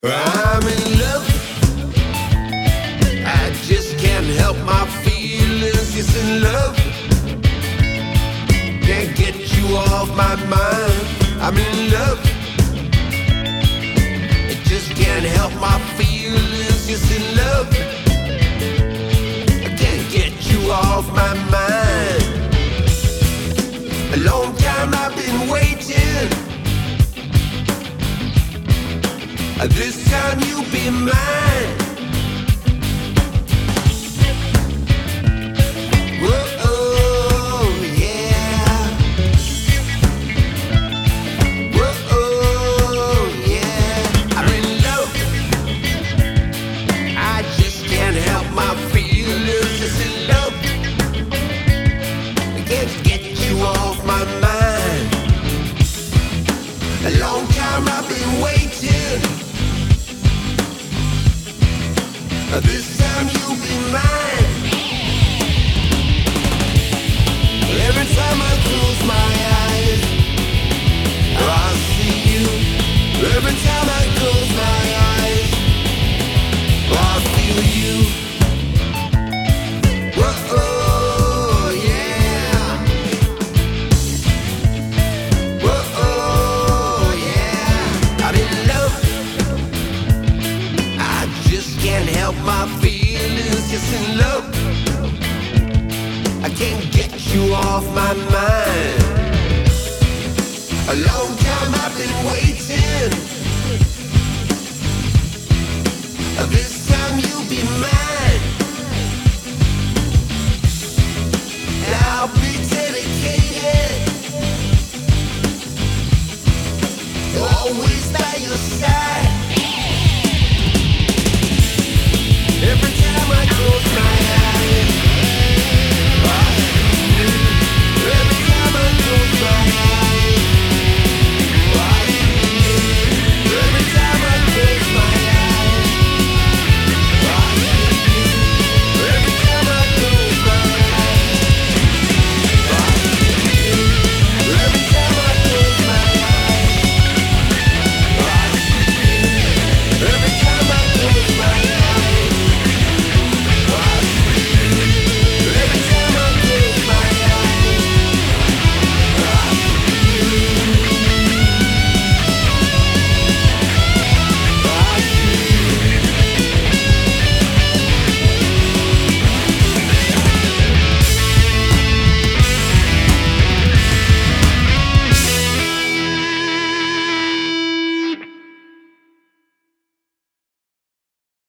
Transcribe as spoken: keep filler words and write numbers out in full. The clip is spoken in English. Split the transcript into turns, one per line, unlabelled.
I'm in love. I just can't help my feelings. It's in love. Can't get you off my mind. I'm in love. I just can't help my feelings. It's in love. I can't get you off my mind. A long time I've been waiting. This time you'll be mine. Whoa, yeah. Whoa, yeah. I'm in love. I just can't help my feelings. It's in love. I can't get you off my mind. A long time I've been waiting. This time you'll be mine. Every time I close my eyes, I see you. Every time I close my eyes, I feel you. Whoa, yeah. Whoa, yeah. I'm in love. I just can't help my feelings, just in love. I can't get you off my mind.